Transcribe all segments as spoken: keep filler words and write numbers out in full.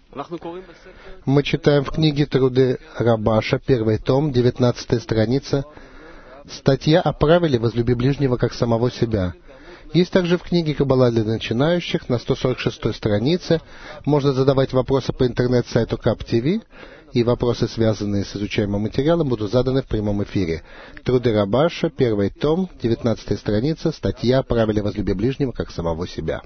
Мы читаем в книге «Труды Рабаша», первый том, девятнадцатая страница, статья о правиле «Возлюби ближнего, как самого себя». Есть также в книге «Каббала для начинающих» на сто сорок шестой странице. Можно задавать вопросы по интернет-сайту Каб ти ви, и вопросы, связанные с изучаемым материалом, будут заданы в прямом эфире. «Труды Рабаша», первый том, девятнадцатая страница, статья о правиле «Возлюби ближнего, как самого себя».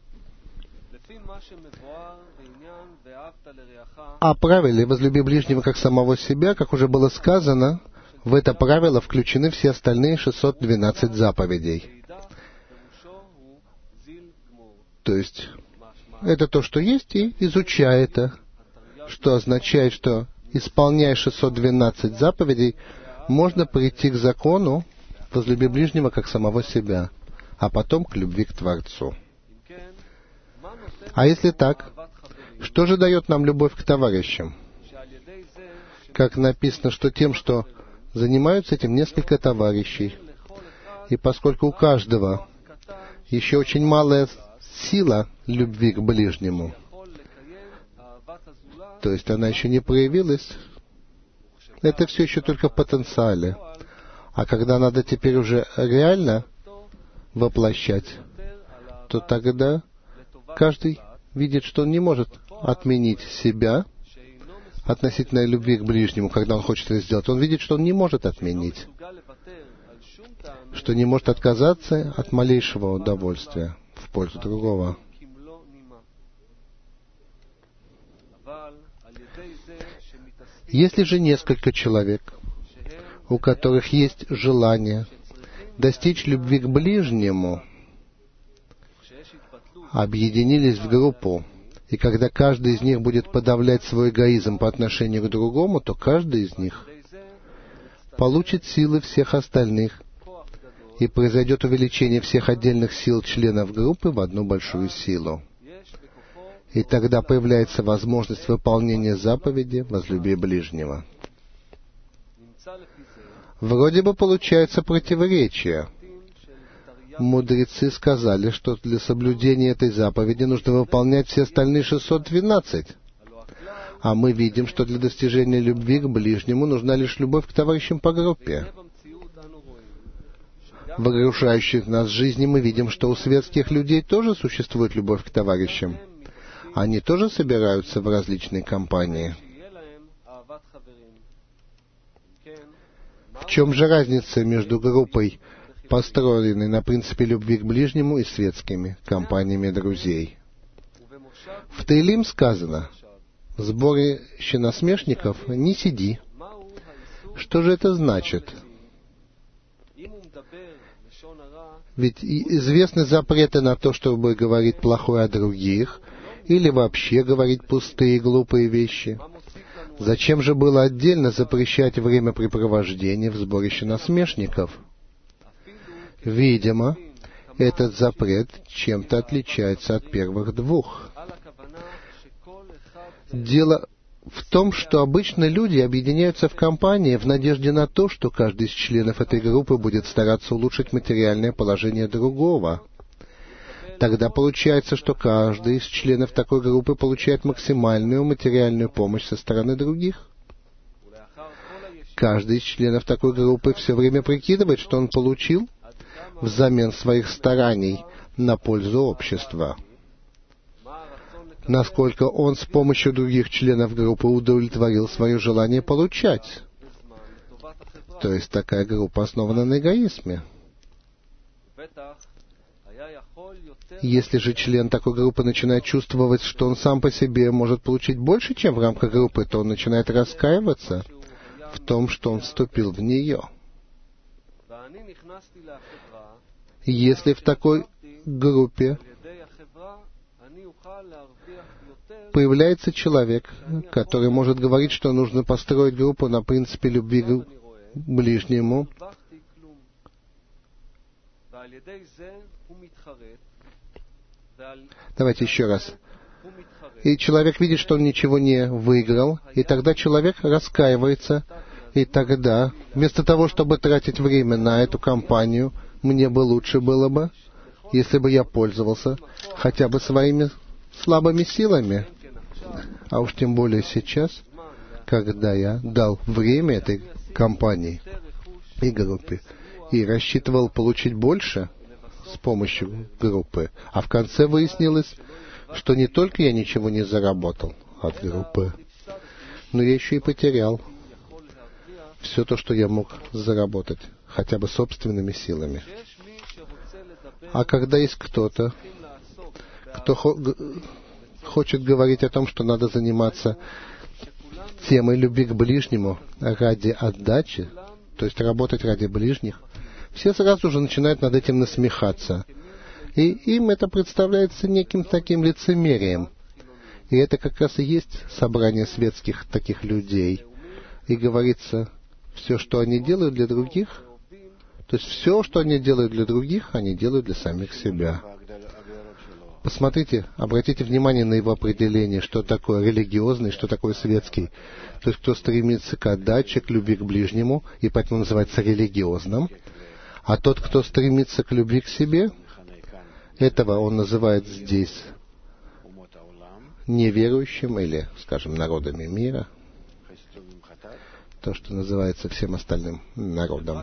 О правиле «Возлюби ближнего, как самого себя», как уже было сказано, в это правило включены все остальные шестьсот двенадцать заповедей. То есть, это то, что есть, и изучай это, что означает, что, исполняя шестьсот двенадцать заповедей, можно прийти к закону «Возлюби ближнего, как самого себя», а потом к любви к Творцу. А если так, что же дает нам любовь к товарищам? Как написано, что тем, что занимаются этим несколько товарищей, и поскольку у каждого еще очень малая сила любви к ближнему, то есть она еще не проявилась, это все еще только в потенциале. А когда надо теперь уже реально воплощать, то тогда каждый видит, что он не может отменить себя относительно любви к ближнему, когда он хочет это сделать. Он видит, что он не может отменить, что не может отказаться от малейшего удовольствия в пользу другого. Если же несколько человек, у которых есть желание достичь любви к ближнему, объединились в группу, и когда каждый из них будет подавлять свой эгоизм по отношению к другому, то каждый из них получит силы всех остальных, и произойдет увеличение всех отдельных сил членов группы в одну большую силу. И тогда появляется возможность выполнения заповеди «Возлюби ближнего». Вроде бы получается противоречие. Мудрецы сказали, что для соблюдения этой заповеди нужно выполнять все остальные шестьсот двенадцать. А мы видим, что для достижения любви к ближнему нужна лишь любовь к товарищам по группе. В окружающей нас жизни мы видим, что у светских людей тоже существует любовь к товарищам. Они тоже собираются в различные компании. В чем же разница между группой, построенной на принципе любви к ближнему, и светскими компаниями друзей? В Теилим сказано: в сборище насмешников не сиди. Что же это значит? Ведь известны запреты на то, чтобы говорить плохое о других, или вообще говорить пустые и глупые вещи. Зачем же было отдельно запрещать времяпрепровождение в сборище насмешников? Видимо, этот запрет чем-то отличается от первых двух. Дело в том, что обычно люди объединяются в компании в надежде на то, что каждый из членов этой группы будет стараться улучшить материальное положение другого. Тогда получается, что каждый из членов такой группы получает максимальную материальную помощь со стороны других. Каждый из членов такой группы все время прикидывает, что он получил взамен своих стараний на пользу общества. Насколько он с помощью других членов группы удовлетворил свое желание получать. То есть такая группа основана на эгоизме. Если же член такой группы начинает чувствовать, что он сам по себе может получить больше, чем в рамках группы, то он начинает раскаиваться в том, что он вступил в нее. Если в такой группе появляется человек, который может говорить, что нужно построить группу на принципе любви к ближнему, давайте еще раз. И человек видит, что он ничего не выиграл, и тогда человек раскаивается, и тогда, вместо того, чтобы тратить время на эту компанию, мне бы лучше было бы, если бы я пользовался хотя бы своими слабыми силами. А уж тем более сейчас, когда я дал время этой компании и группе, и рассчитывал получить больше с помощью группы, а в конце выяснилось, что не только я ничего не заработал от группы, но я еще и потерял все то, что я мог заработать, хотя бы собственными силами. А когда есть кто-то, кто хо- хочет говорить о том, что надо заниматься темой любви к ближнему ради отдачи, то есть работать ради ближних, все сразу же начинают над этим насмехаться. И им это представляется неким таким лицемерием. И это как раз и есть собрание светских таких людей. И говорится, все, что они делают для других, то есть все, что они делают для других, они делают для самих себя. Посмотрите, обратите внимание на его определение, что такое религиозный, что такое светский. То есть кто стремится к отдаче, к любви к ближнему, и поэтому называется религиозным. А тот, кто стремится к любви к себе, этого он называет здесь неверующим или, скажем, народами мира, то, что называется всем остальным народом.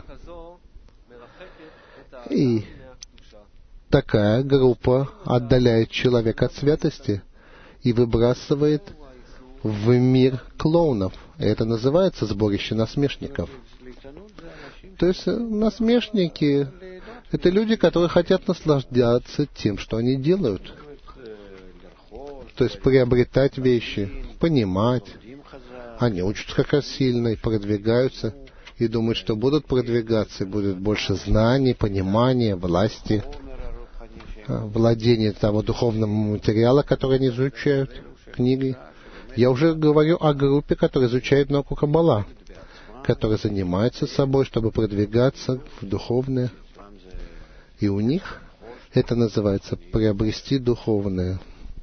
И такая группа отдаляет человека от святости и выбрасывает в мир клоунов. И это называется сборище насмешников. То есть насмешники — это люди, которые хотят наслаждаться тем, что они делают. То есть приобретать вещи, понимать. Они учатся как раз сильно и продвигаются, и думают, что будут продвигаться, и будет больше знаний, понимания, власти, владения того духовного материала, который они изучают книгой. Я уже говорю о группе, которая изучает науку Каббала, которая занимается собой, чтобы продвигаться в духовное. И у них это называется приобрести духовное.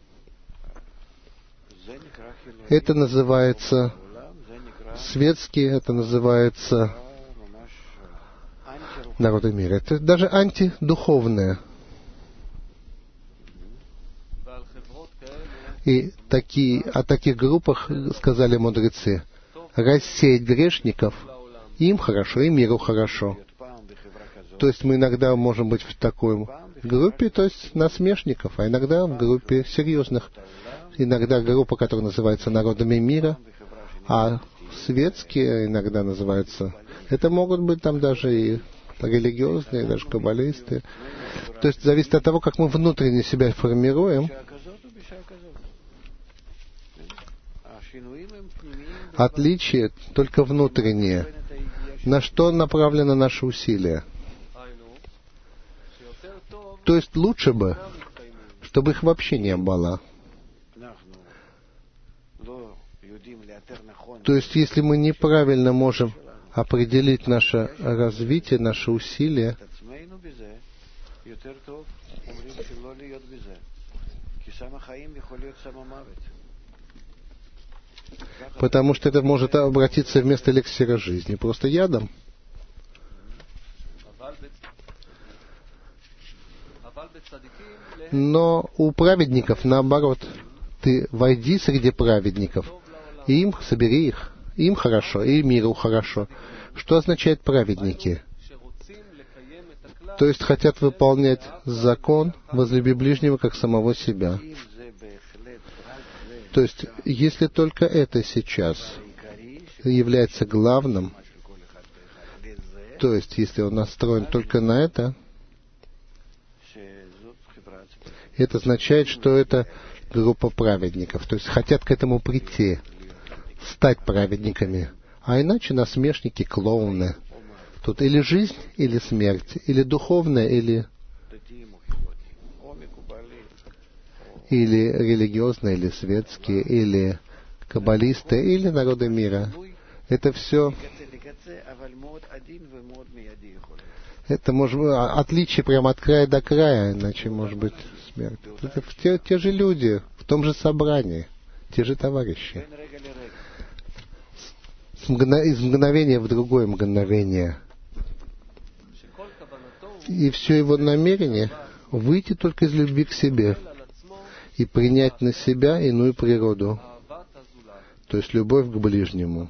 Это называется светский, это называется народы мира. Это даже антидуховное. И такие, о таких группах сказали мудрецы: рассеять грешников, им хорошо, и миру хорошо. То есть мы иногда можем быть в такой группе, то есть насмешников, а иногда в группе серьезных. Иногда группа, которая называется народами мира, а светские иногда называются... Это могут быть там даже и религиозные, даже каббалисты. То есть зависит от того, как мы внутренне себя формируем. Отличие только внутреннее. На что направлено наше усилие? То есть лучше бы, чтобы их вообще не было. То есть если мы неправильно можем определить наше развитие, наше усилие, потому что это может обратиться вместо эликсира жизни просто ядом. Но у праведников наоборот. Ты войди среди праведников, и им собери их. Им хорошо, и миру хорошо. Что означает праведники? То есть хотят выполнять закон «возлюби ближнего, как самого себя». То есть, если только это сейчас является главным, то есть, если он настроен только на это, это означает, что это группа праведников. То есть, хотят к этому прийти, стать праведниками. А иначе насмешники, клоуны. Тут или жизнь, или смерть, или духовная, или... или религиозные, или светские, или каббалисты, или народы мира. Это все... Это может быть отличие прямо от края до края, иначе может быть смерть. Это те, те же люди, в том же собрании, те же товарищи. С мгно... Из мгновения в другое мгновение. И все его намерение выйти только из любви к себе и принять на себя иную природу. то есть любовь к ближнему.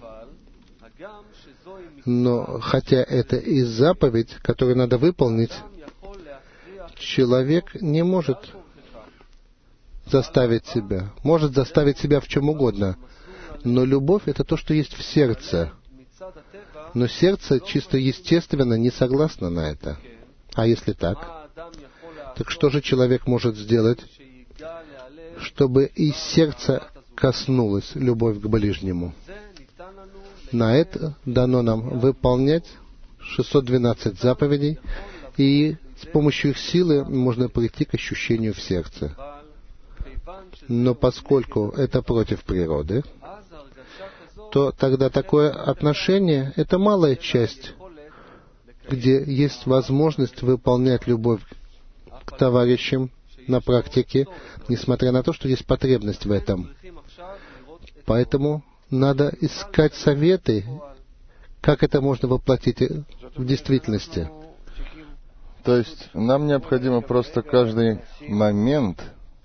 Но хотя это и заповедь, которую надо выполнить, человек не может заставить себя, может заставить себя в чем угодно. Но любовь — это то, что есть в сердце. Но сердце чисто естественно не согласно на это. А если так, так что же человек может сделать, чтобы из сердца коснулась любовь к ближнему? На это дано нам выполнять шестьсот двенадцать заповедей, и с помощью их силы можно прийти к ощущению в сердце. Но поскольку это против природы, то тогда такое отношение — это малая часть, где есть возможность выполнять любовь к товарищам на практике, несмотря на то, что есть потребность в этом. Поэтому надо искать советы, как это можно воплотить в действительности. То есть нам необходимо просто каждый момент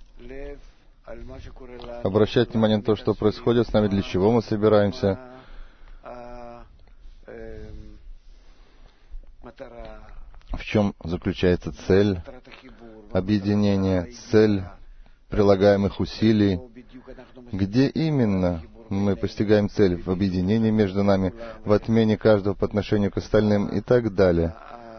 обращать внимание на то, что происходит с нами, для чего мы собираемся, в чем заключается цель объединения, цель прилагаемых усилий, где именно мы постигаем цель в объединении между нами, в отмене каждого по отношению к остальным и так далее.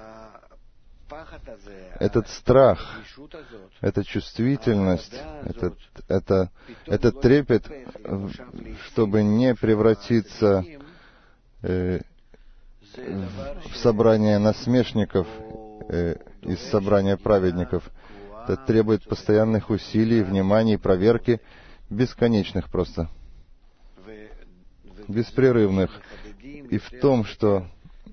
Этот страх, эта чувствительность, этот, это, этот трепет, чтобы не превратиться э, в собрание насмешников э, из собрания праведников, это требует постоянных усилий, внимания и проверки, бесконечных просто, беспрерывных. И в том, что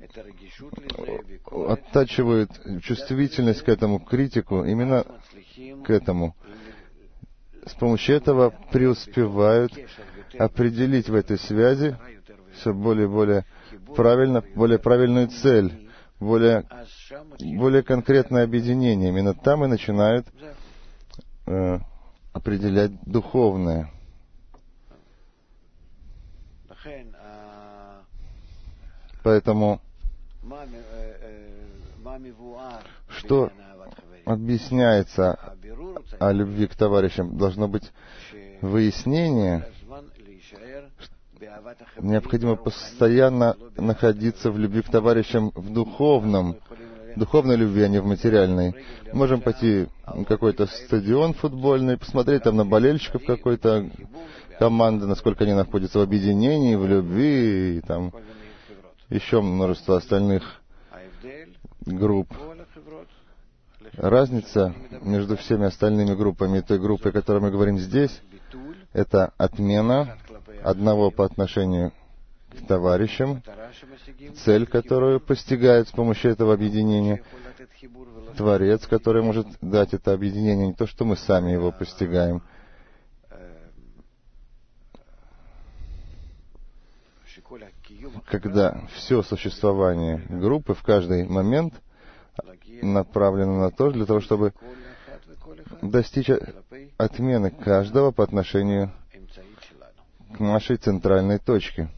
оттачивают чувствительность к этому, критику, именно к этому. С помощью этого преуспевают определить в этой связи все более и более правильно, более правильную цель, более, более конкретное объединение. Именно там и начинают э, определять духовное. Поэтому что объясняется о любви к товарищам? Должно быть выяснение. Необходимо постоянно находиться в любви к товарищам в духовном, духовной любви, а не в материальной. Можем пойти на какой-то стадион футбольный, посмотреть там на болельщиков какой-то команды, насколько они находятся в объединении, в любви, и там еще множество остальных групп. Разница между всеми остальными группами и той группой, о которой мы говорим здесь, это отмена одного по отношению к товарищам, цель, которую постигает с помощью этого объединения Творец, который может дать это объединение, не то, что мы сами его постигаем. Когда все существование группы в каждый момент направлено на то, для того, чтобы достичь отмены каждого по отношению к нашей центральной точке.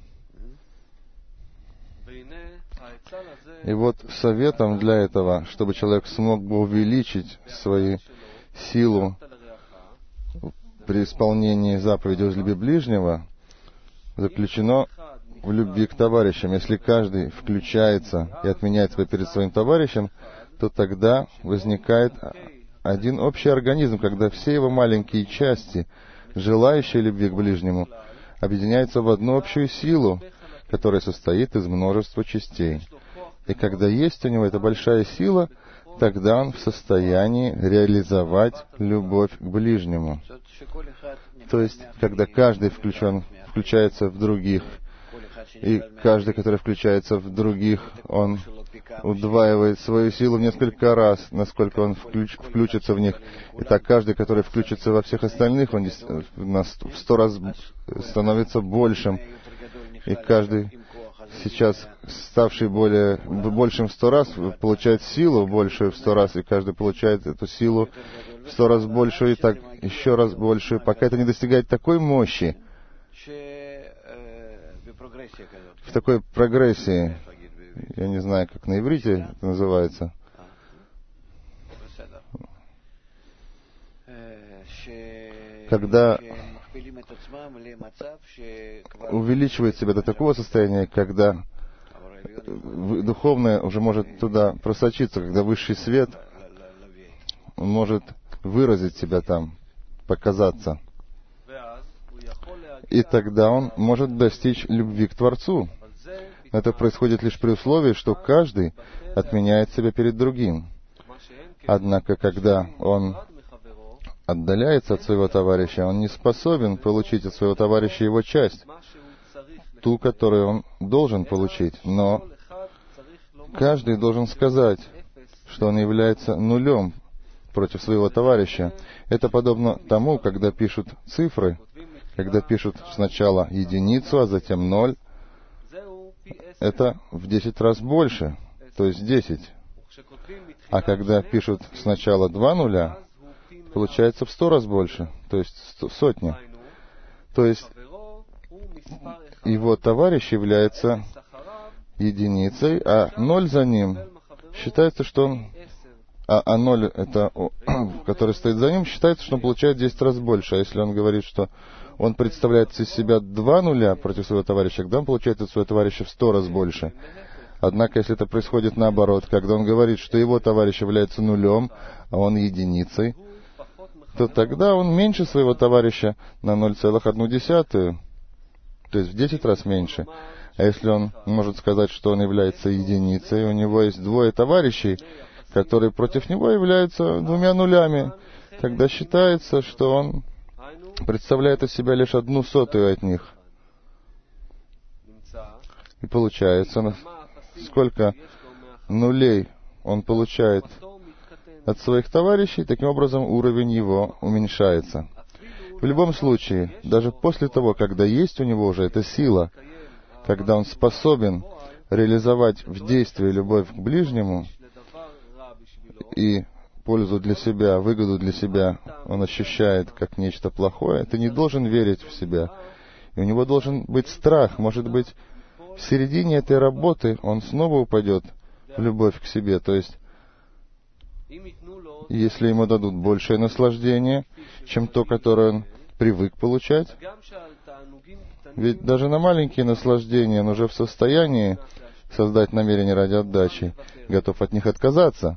И вот советом для этого, чтобы человек смог бы увеличить свою силу при исполнении заповеди возлюби ближнего, заключено в любви к товарищам. Если каждый включается и отменяет себя перед своим товарищем, то тогда возникает один общий организм, когда все его маленькие части, желающие любви к ближнему, объединяются в одну общую силу, которая состоит из множества частей. И когда есть у него эта большая сила, тогда он в состоянии реализовать любовь к ближнему. То есть, когда каждый включен, включается в других, и каждый, который включается в других, он удваивает свою силу в несколько раз, насколько он включ, включится в них. И так каждый, который включится во всех остальных, он в сто раз становится большим. И каждый, сейчас ставший более, большим в сто раз, получает силу большую в сто раз, и каждый получает эту силу в сто раз большую, и так еще раз большую, пока это не достигает такой мощи, в такой прогрессии, я не знаю, как на иврите это называется, когда увеличивает себя до такого состояния, когда духовное уже может туда просочиться, когда высший свет может выразить себя там, показаться. И тогда он может достичь любви к Творцу. Это происходит лишь при условии, что каждый отменяет себя перед другим. Однако, когда он отдаляется от своего товарища, он не способен получить от своего товарища его часть, ту, которую он должен получить. Но каждый должен сказать, что он является нулем против своего товарища. Это подобно тому, когда пишут цифры, когда пишут сначала единицу, а затем ноль. Это в десять раз больше, то есть десять. А когда пишут сначала два нуля, получается в сто раз больше, то есть сотня. То есть его товарищ является единицей, а ноль за ним считается, что он... А, а ноль, это, который стоит за ним, считается, что он получает десять раз больше. А если он говорит, что он представляет из себя два нуля против своего товарища, тогда он получает от своего товарища в сто раз больше. Однако, если это происходит наоборот, когда он говорит, что его товарищ является нулем, а он единицей, то тогда он меньше своего товарища на ноль целых одну десятую, то есть в десять раз меньше. А если он может сказать, что он является единицей, у него есть двое товарищей, которые против него являются двумя нулями, тогда считается, что он представляет из себя лишь одну сотую от них. И получается, сколько нулей он получает от своих товарищей, таким образом уровень его уменьшается. В любом случае, даже после того, когда есть у него уже эта сила, когда он способен реализовать в действии любовь к ближнему, и пользу для себя, выгоду для себя он ощущает как нечто плохое, ты не должен верить в себя. И у него должен быть страх. Может быть, в середине этой работы он снова упадет в любовь к себе. То есть, если ему дадут большее наслаждение, чем то, которое он привык получать, ведь даже на маленькие наслаждения он уже в состоянии создать намерение ради отдачи, готов от них отказаться.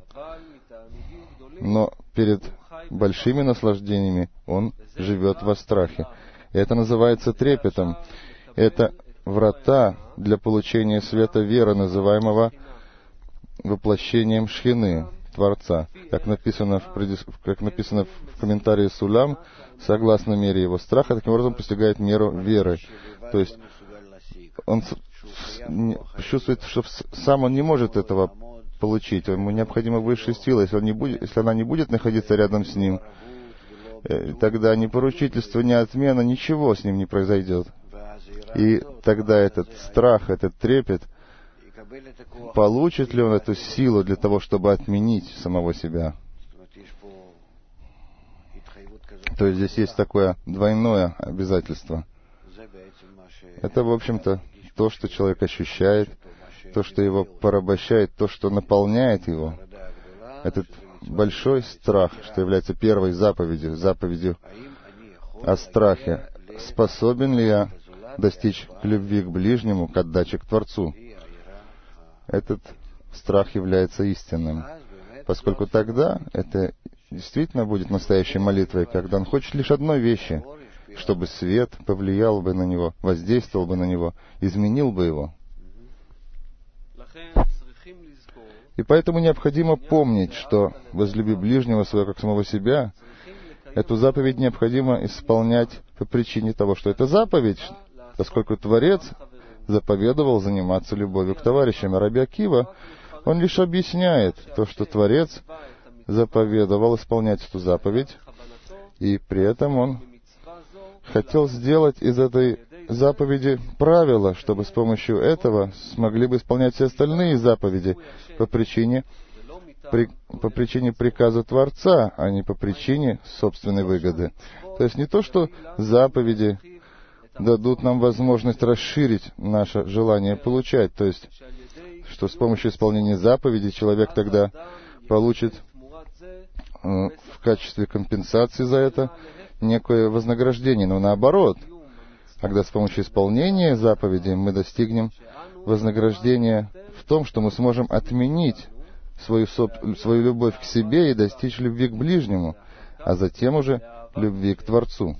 Но перед большими наслаждениями он живет во страхе. И это называется трепетом. Это врата для получения света веры, называемого воплощением Шхины, Творца. Как написано в, предис... как написано в комментарии Сулам, согласно мере его страха, таким образом постигает меру веры. То есть он чувствует, что сам он не может этого получить. Ему необходима высшая сила. Если, он не будет, если она не будет находиться рядом с ним, тогда ни поручительство, ни отмена, ничего с ним не произойдет. И тогда этот страх, этот трепет, получит ли он эту силу для того, чтобы отменить самого себя? То есть здесь есть такое двойное обязательство. Это, в общем-то, то, что человек ощущает, то, что его порабощает, то, что наполняет его. Этот большой страх, что является первой заповедью, заповедью о страхе. Способен ли я достичь любви к ближнему, к отдаче к Творцу? Этот страх является истинным, поскольку тогда это действительно будет настоящей молитвой, когда он хочет лишь одной вещи, чтобы свет повлиял бы на него, воздействовал бы на него, изменил бы его. И поэтому необходимо помнить, что возлюби ближнего своего как самого себя, эту заповедь необходимо исполнять по причине того, что это заповедь, поскольку Творец заповедовал заниматься любовью к товарищам. А Раби Акива, он лишь объясняет то, что Творец заповедовал исполнять эту заповедь, и при этом он хотел сделать из этой заповеди правила, чтобы с помощью этого смогли бы исполнять все остальные заповеди по причине, при, по причине приказа Творца, а не по причине собственной выгоды. То есть не то, что заповеди дадут нам возможность расширить наше желание получать. То есть, что с помощью исполнения заповедей человек тогда получит э, в качестве компенсации за это некое вознаграждение. Но наоборот, когда с помощью исполнения заповедей мы достигнем вознаграждения в том, что мы сможем отменить свою, свою любовь к себе и достичь любви к ближнему, а затем уже любви к Творцу.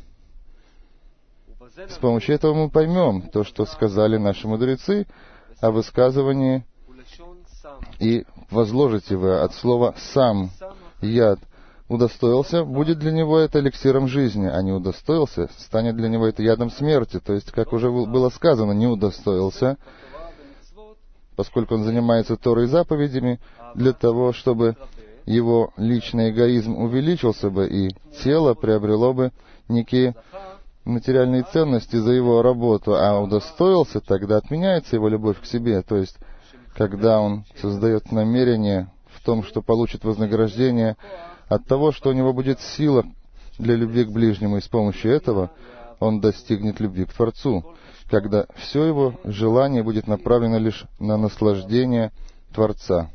С помощью этого мы поймем то, что сказали наши мудрецы о высказывании «и возложите вы» от слова «сам», «яд». Удостоился, будет для него это эликсиром жизни, а не удостоился, станет для него это ядом смерти. То есть, как уже было сказано, не удостоился, поскольку он занимается Торой и заповедями, для того, чтобы его личный эгоизм увеличился бы, и тело приобрело бы некие материальные ценности за его работу, а удостоился, тогда отменяется его любовь к себе. То есть, когда он создает намерение в том, что получит вознаграждение от того, что у него будет сила для любви к ближнему, и с помощью этого он достигнет любви к Творцу, когда все его желание будет направлено лишь на наслаждение Творца.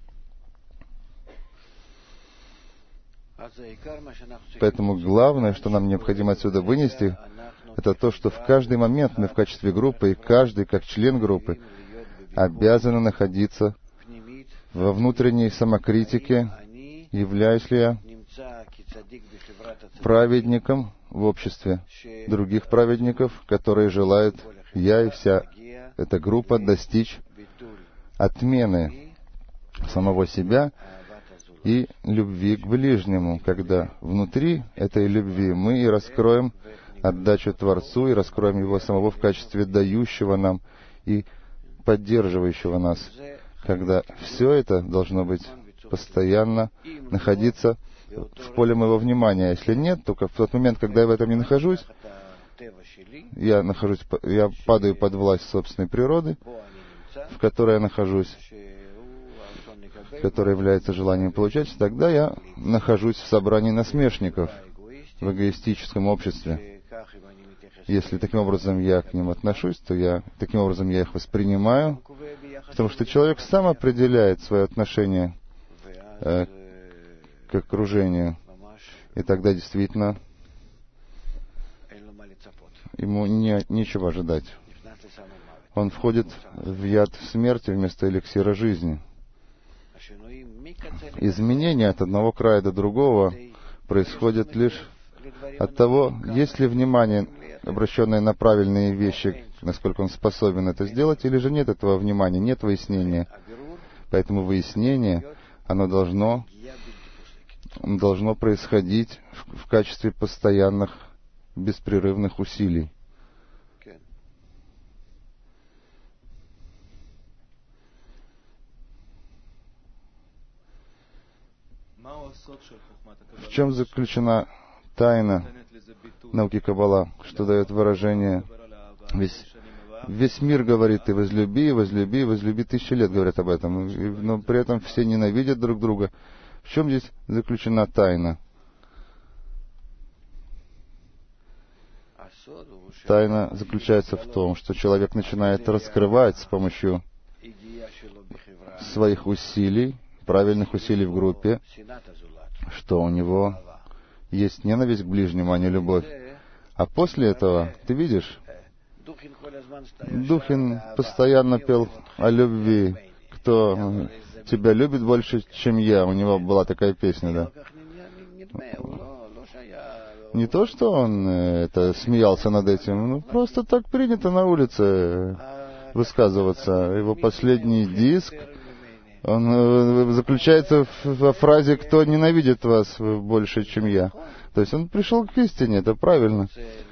Поэтому главное, что нам необходимо отсюда вынести, это то, что в каждый момент мы в качестве группы, и каждый, как член группы, обязаны находиться во внутренней самокритике, являюсь ли я праведником в обществе других праведников, которые желают, я и вся эта группа, достичь отмены самого себя и любви к ближнему, когда внутри этой любви мы и раскроем отдачу Творцу, и раскроем Его самого в качестве дающего нам и поддерживающего нас, когда все это должно быть постоянно находиться в поле моего внимания. Если нет, то в тот момент, когда я в этом не нахожусь, я нахожусь, я падаю под власть собственной природы, в которой я нахожусь, которая является желанием получать, тогда я нахожусь в собрании насмешников в эгоистическом обществе. Если таким образом я к ним отношусь, то я таким образом я их воспринимаю, потому что человек сам определяет свое отношение э, к окружению, и тогда действительно ему не, нечего ожидать. Он входит в яд смерти вместо эликсира жизни. Изменения от одного края до другого происходят лишь от того, есть ли внимание, обращенное на правильные вещи, насколько он способен это сделать, или же нет этого внимания, нет выяснения. Поэтому выяснение, оно должно, должно происходить в, в качестве постоянных, беспрерывных усилий. В чем заключена тайна науки Каббала, что дает выражение? Весь, весь мир говорит, ты возлюби, возлюби, возлюби, тысячи лет говорят об этом, но при этом все ненавидят друг друга. В чем здесь заключена тайна? Тайна заключается в том, что человек начинает раскрывать с помощью своих усилий, правильных усилий в группе, что у него есть ненависть к ближнему, а не любовь. А после этого, ты видишь, Духин постоянно пел о любви. Кто тебя любит больше, чем я? У него была такая песня, да. Не то, что он это смеялся над этим, ну просто так принято на улице высказываться. Его последний диск, он заключается во фразе «Кто ненавидит вас больше, чем я?». То есть он пришел к истине, это правильно.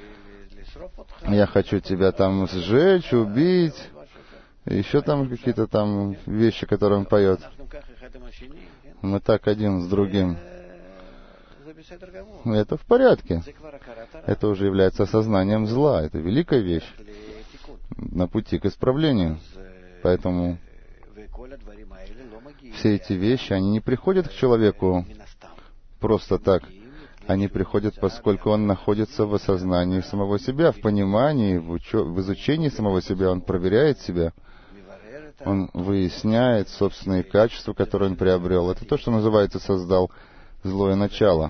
Я хочу тебя там сжечь, убить, еще там какие-то там вещи, которые он поет. Мы так один с другим. Это в порядке. Это уже является осознанием зла. Это великая вещь на пути к исправлению. Поэтому все эти вещи, они не приходят к человеку просто так. они приходят, поскольку он находится в осознании самого себя, в понимании, в, учё... в изучении самого себя, он проверяет себя, он выясняет собственные качества, которые он приобрел. Это то, что называется «создал злое начало».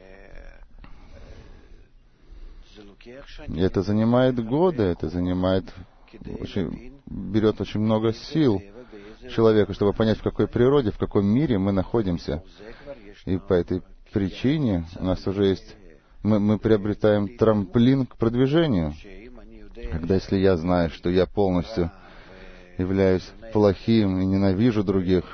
И это занимает годы, это занимает, очень, берет очень много сил человека, чтобы понять, в какой природе, в каком мире мы находимся. И по этой причине у нас уже есть, мы, мы приобретаем трамплин к продвижению. Когда если я знаю, что я полностью являюсь плохим и ненавижу других,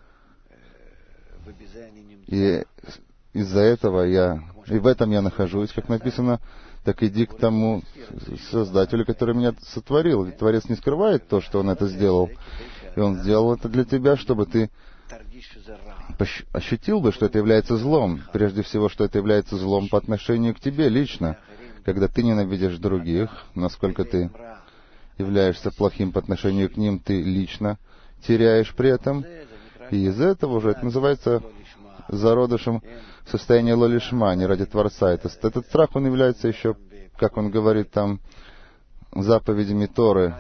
и из-за этого я, и в этом я нахожусь, как написано, так иди к тому Создателю, который меня сотворил. Ведь Творец не скрывает то, что Он это сделал. И Он сделал это для тебя, чтобы ты ощутил бы, что это является злом. Прежде всего, что это является злом по отношению к тебе лично. Когда ты ненавидишь других, насколько ты являешься плохим по отношению к ним, ты лично теряешь при этом. И из этого уже это называется зародышем состояния лолишма, не ради Творца. Это, этот страх, он является еще, как он говорит там, заповедями Торы,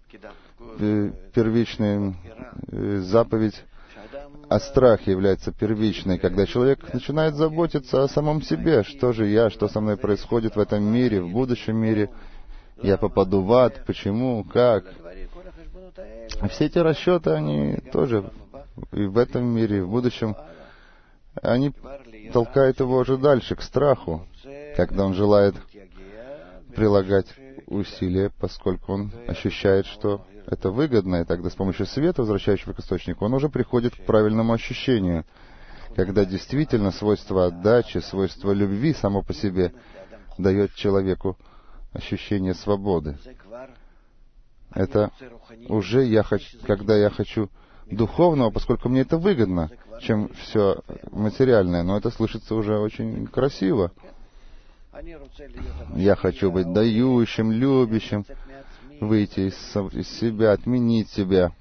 первичной заповедь о страхе является первичной, когда человек начинает заботиться о самом себе, что же я, что со мной происходит в этом мире, в будущем мире, я попаду в ад, почему, как. Все эти расчеты, они тоже и в этом мире, и в будущем, они толкают его уже дальше, к страху, когда он желает прилагать усилия, поскольку он ощущает, что это выгодно, и тогда с помощью света, возвращающего к источнику, он уже приходит к правильному ощущению, когда действительно свойство отдачи, свойство любви само по себе дает человеку ощущение свободы. Это уже я хочу, когда я хочу духовного, поскольку мне это выгодно, чем все материальное, но это слышится уже очень красиво. Я хочу быть дающим, любящим, выйти из, из себя, отменить себя,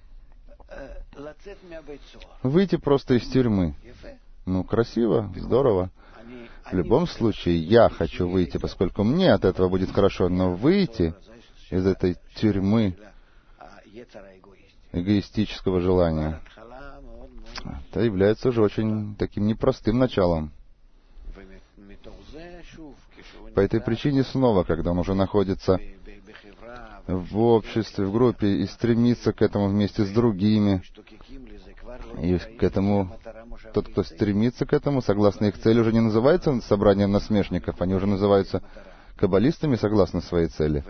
выйти просто из тюрьмы. Ну, красиво, здорово. В любом случае, я хочу выйти, поскольку мне от этого будет хорошо, но выйти из этой тюрьмы эгоистического желания, это является уже очень таким непростым началом. По этой причине снова, когда он уже находится в обществе, в группе, и стремится к этому вместе с другими, и к этому, тот, кто стремится к этому, согласно их цели, уже не называется собранием насмешников, они уже называются каббалистами согласно своей цели.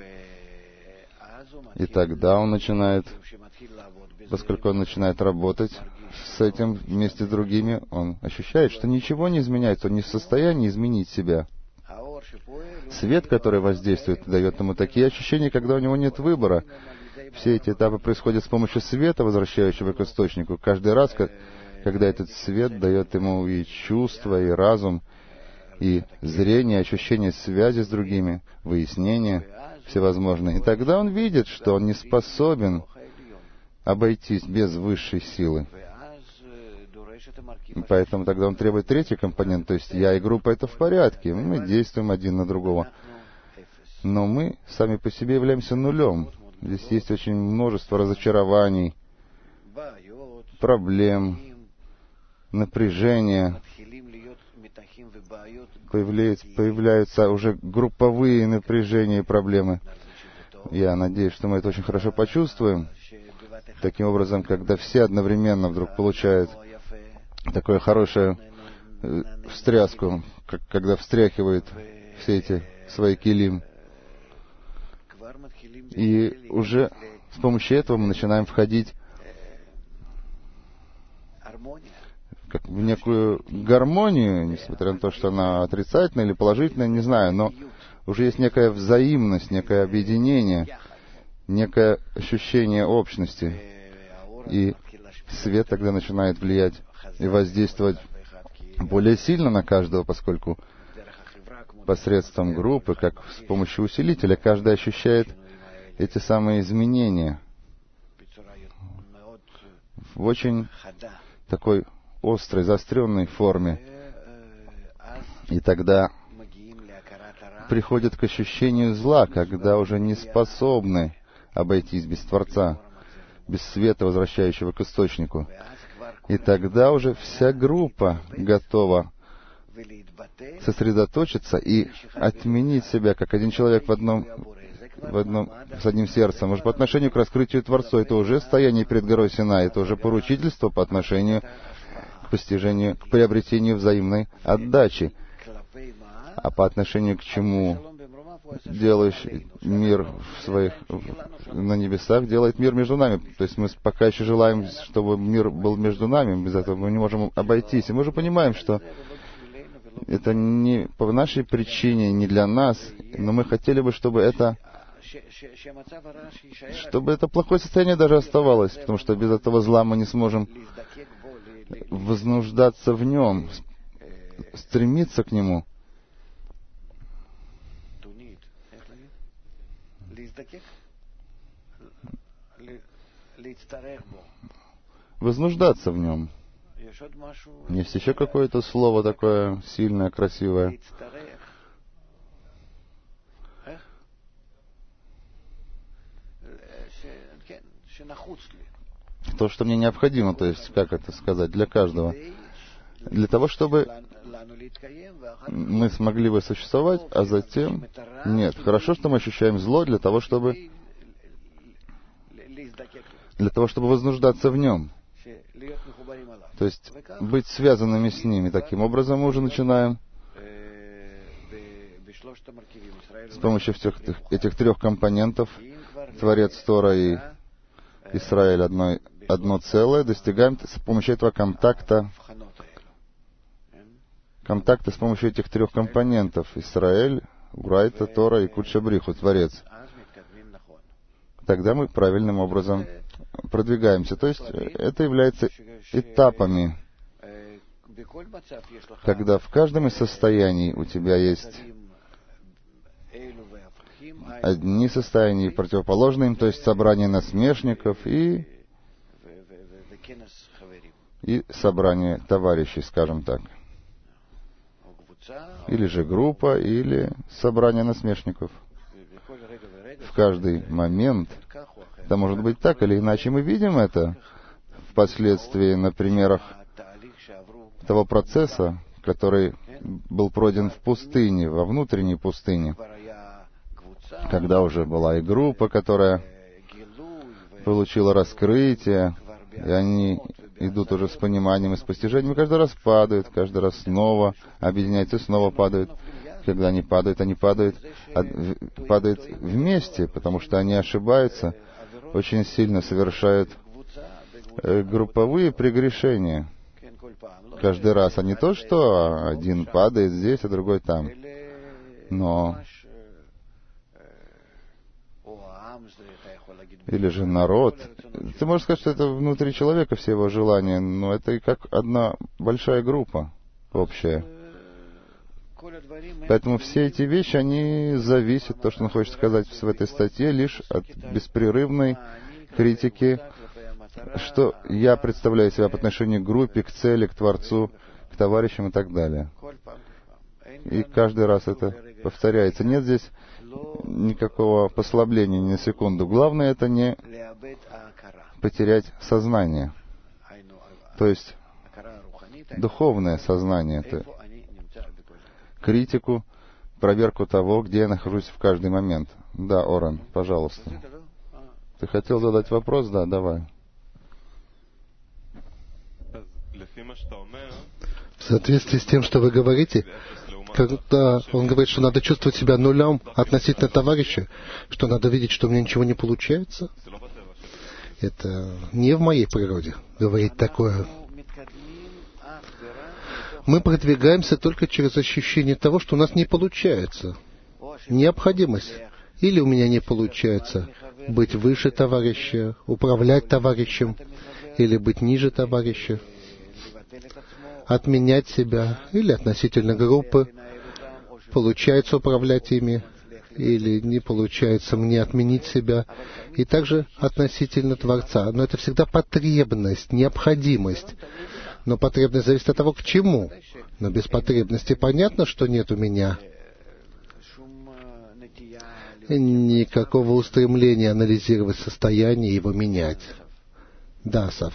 И тогда он начинает, поскольку он начинает работать с этим вместе с другими, он ощущает, что ничего не изменяется, он не в состоянии изменить себя. Свет, который воздействует, дает ему такие ощущения, когда у него нет выбора. Все эти этапы происходят с помощью света, возвращающего к источнику. Каждый раз, когда этот свет дает ему и чувства, и разум, и зрение, ощущение связи с другими, выяснение всевозможные. И тогда он видит, что он не способен обойтись без высшей силы. И поэтому тогда он требует третий компонент, то есть я и группа — это в порядке, мы действуем один на другого. Но мы сами по себе являемся нулем. Здесь есть очень множество разочарований, проблем, напряжения. Появляются, появляются уже групповые напряжения и проблемы. Я надеюсь, что мы это очень хорошо почувствуем. Таким образом, когда все одновременно вдруг получают такую хорошую э, встряску, как, когда встряхивают все эти свои килим. И уже с помощью этого мы начинаем входить как в некую гармонию, несмотря на то, что она отрицательная или положительная, не знаю, но уже есть некая взаимность, некое объединение, некое ощущение общности. И свет тогда начинает влиять и воздействовать более сильно на каждого, поскольку посредством группы, как с помощью усилителя, каждый ощущает эти самые изменения в очень такой острой, заостренной форме. И тогда приходят к ощущению зла, когда уже не способны обойтись без Творца, без света, возвращающего к источнику. И тогда уже вся группа готова сосредоточиться и отменить себя, как один человек в одном, в одном, с одним сердцем. Может, по отношению к раскрытию Творцу это уже стояние перед горой Синай, это уже поручительство по отношению к постижению, к приобретению взаимной отдачи. А по отношению к чему делаешь мир в своих, на небесах, делает мир между нами. То есть мы пока еще желаем, чтобы мир был между нами, без этого мы не можем обойтись. И мы уже понимаем, что это не по нашей причине, не для нас, но мы хотели бы, чтобы это, чтобы это плохое состояние даже оставалось, потому что без этого зла мы не сможем вознуждаться в нем, стремиться к нему. Вознуждаться в нем. Есть еще какое-то слово такое сильное, красивое. То, что мне необходимо, то есть, как это сказать, для каждого. Для того, чтобы мы смогли бы существовать, а затем... Нет, хорошо, что мы ощущаем зло для того, чтобы... Для того, чтобы вознуждаться в нем. То есть, быть связанными с ними. Таким образом, мы уже начинаем с помощью этих, этих трех компонентов, Творец, Тора и Израиль, одно, одно целое, достигаем с помощью этого контакта, контакта с помощью этих трех компонентов, Израиль, Урайта, Тора и Кудшабриху, Творец. Тогда мы правильным образом продвигаемся. То есть это является этапами, когда в каждом из состояний у тебя есть одни состояния противоположные им, то есть собрание насмешников и, и собрание товарищей, скажем так. Или же группа, или собрание насмешников. В каждый момент, это может быть так или иначе, мы видим это впоследствии на примерах того процесса, который был пройден в пустыне, во внутренней пустыне, когда уже была и группа, которая получила раскрытие, и они идут уже с пониманием и с постижением, и каждый раз падают, каждый раз снова объединяются, снова падают. Когда они падают, они падают, падают вместе, потому что они ошибаются, очень сильно совершают групповые прегрешения. Каждый раз, а не то, что один падает здесь, а другой там. Но или же народ. Ты можешь сказать, что это внутри человека все его желания, но это и как одна большая группа общая. Поэтому все эти вещи, они зависят, то, что он хочет сказать в этой статье, лишь от беспрерывной критики, что я представляю себя по отношению к группе, к цели, к Творцу, к товарищам и так далее. И каждый раз это повторяется. Нет здесь никакого послабления ни на секунду. Главное — это не потерять сознание. То есть духовное сознание. Это критику, проверку того, где я нахожусь в каждый момент. Да, Оран, пожалуйста. Ты хотел задать вопрос? Да, давай. В соответствии с тем, что вы говорите, когда он говорит, что надо чувствовать себя нулем относительно товарища, что надо видеть, что у меня ничего не получается, это не в моей природе говорить такое. Мы продвигаемся только через ощущение того, что у нас не получается. Необходимость. Или у меня не получается быть выше товарища, управлять товарищем, или быть ниже товарища, отменять себя, или относительно группы, получается управлять ими, или не получается мне отменить себя, и также относительно Творца. Но это всегда потребность, необходимость. Но потребность зависит от того, к чему. Но без потребности понятно, что нет у меня никакого устремления анализировать состояние и его менять. Да, Асав.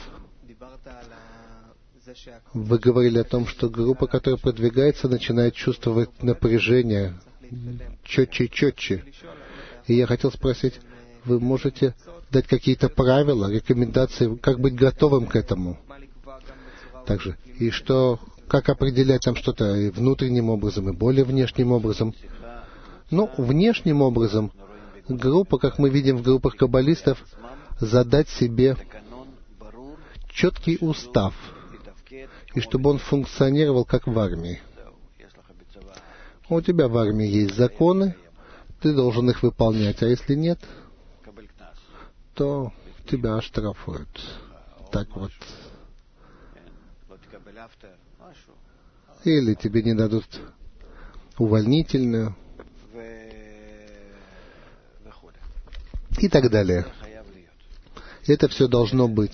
Вы говорили о том, что группа, которая продвигается, начинает чувствовать напряжение четче и четче. И я хотел спросить, вы можете дать какие-то правила, рекомендации, как быть готовым к этому? Также, и что, как определять там что-то и внутренним образом, и более внешним образом? Ну, внешним образом группа, как мы видим в группах каббалистов, задать себе четкий устав, и чтобы он функционировал как в армии. У тебя в армии есть законы, ты должен их выполнять, а если нет, то тебя оштрафуют. Так вот. Или тебе не дадут увольнительную. И так далее. Это все должно быть.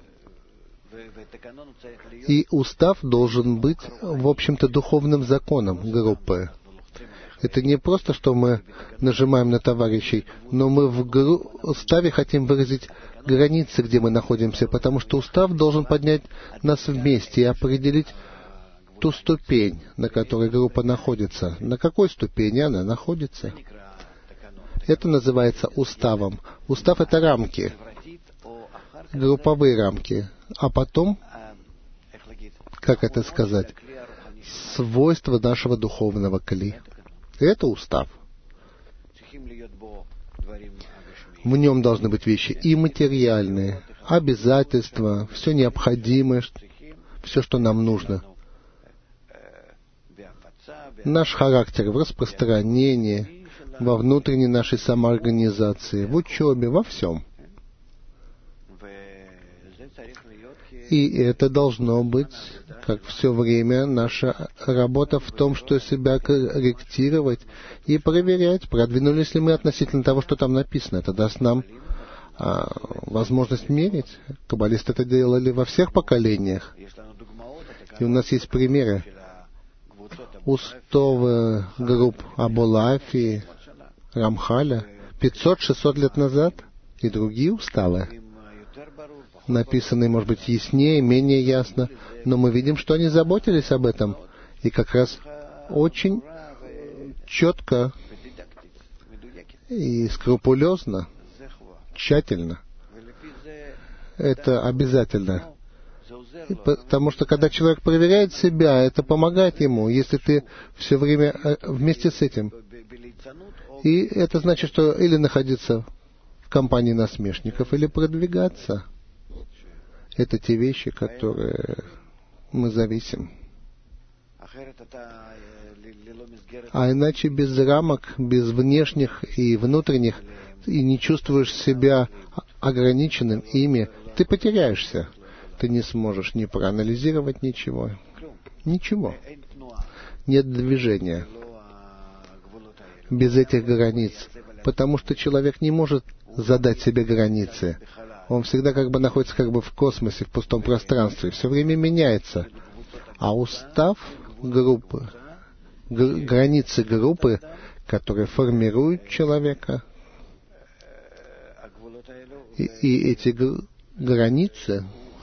И устав должен быть, в общем-то, духовным законом группы. Это не просто, что мы нажимаем на товарищей, но мы в гру- уставе хотим выразить границы, где мы находимся, потому что устав должен поднять нас вместе и определить ту ступень, на которой группа находится. На какой ступени она находится? Это называется уставом. Устав — это рамки, групповые рамки. А потом, как это сказать, свойства нашего духовного кли. Это устав. В нем должны быть вещи и материальные, обязательства, все необходимое, все, что нам нужно. Наш характер в распространении, во внутренней нашей самоорганизации, в учебе, во всем. И это должно быть, как все время, наша работа в том, что себя корректировать и проверять, продвинулись ли мы относительно того, что там написано. Это даст нам а, возможность мерить. Каббалисты это делали во всех поколениях. И у нас есть примеры. Уставы групп Абулафии, Рамхаля пятьсот-шестьсот лет назад и другие уставы, написанные, может быть, яснее, менее ясно, но мы видим, что они заботились об этом. И как раз очень четко и скрупулезно, тщательно. Это обязательно. И потому что, когда человек проверяет себя, это помогает ему, если ты все время вместе с этим. И это значит, что или находиться в компании насмешников, или продвигаться. Это те вещи, которые мы зависим. А иначе без рамок, без внешних и внутренних, и не чувствуешь себя ограниченным ими, ты потеряешься. Ты не сможешь ни проанализировать ничего. Ничего. Нет движения без этих границ. Потому что человек не может задать себе границы. Он всегда как бы находится как бы в космосе, в пустом пространстве. Все время меняется. А устав группы, г- границы группы, которые формируют человека, и, и эти г- границы,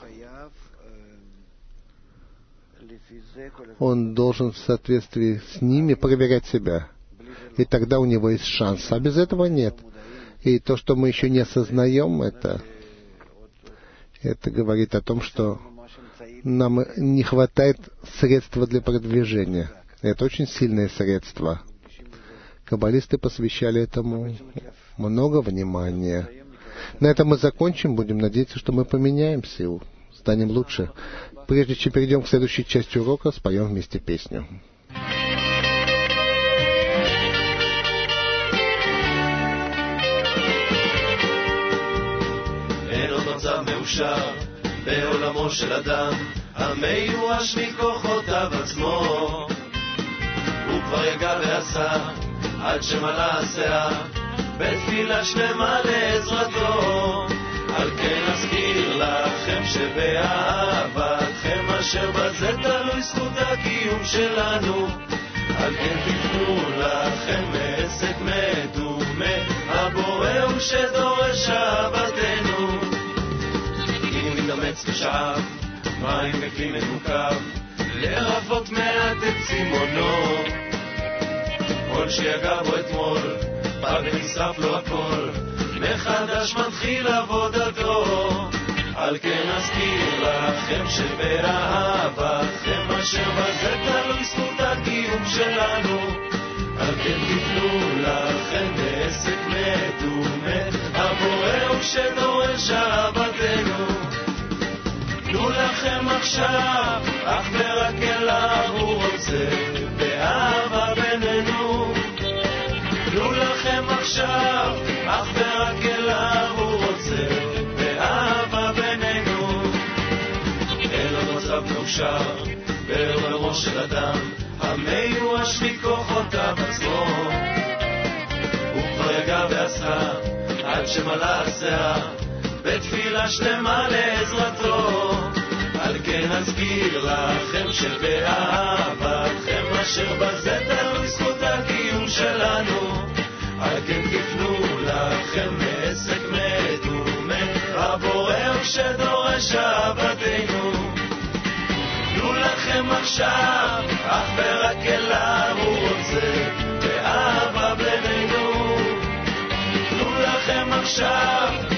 он должен в соответствии с ними проверять себя. И тогда у него есть шанс. А без этого нет. И то, что мы еще не осознаем, это, это говорит о том, что нам не хватает средства для продвижения. Это очень сильное средство. Каббалисты посвящали этому много внимания. На этом мы закончим. Будем надеяться, что мы поменяемся и станем лучше. Прежде чем перейдем к следующей части урока, споем вместе песню. מאושר בעולמו של אדם המיואש מכוחותיו עצמו הוא כבר יגע ועשה עד שמלא הסאה בתפילה שלמה לעזרתו על כן אזכיר לכם שבאהבתכם אשר בזה תלוי זכות הקיום שלנו על כן תפנו לכם מעסק מדומה מדומה, הבורא הוא שדורש אהבתנו. אם מתאמץ לשעה, מים בכלי מנוקב, לרפות מעט את צימונו. כל שיגע בו אתמול, פג ונשרף לו הכל, מחדש מתחיל עבודתו. על כן אזכיר לכם שבאהבתכם אשר בזה תלוי זכות הקיום שלנו. על כן תפנו לכם בעסק מדומה, הבורא הוא שדורש אהבתנו. תנו לכם עכשיו, אך ורק אליו הוא רוצה, באהבה בינינו. תנו לכם עכשיו, אך ורק אליו הוא רוצה, באהבה בינינו. אין עוד מצב מאושר בעולמו של אדם, המיואש מכוחותיו עצמו. הוא כבר יגע ועשה עד שמלא הסאה, בתפילה שלמה לעזרתו. על כן אזכיר לכם שבאהבתכם אשר בזה תלוי זכות הקיום שלנו. על כן תפנו לכם מעסק מדומה, הבורא הוא שדורש אהבתנו. תנו לכם עכשיו, אך ורק אליו הוא רוצה, באהבה בינינו. תנו לכם עכשיו,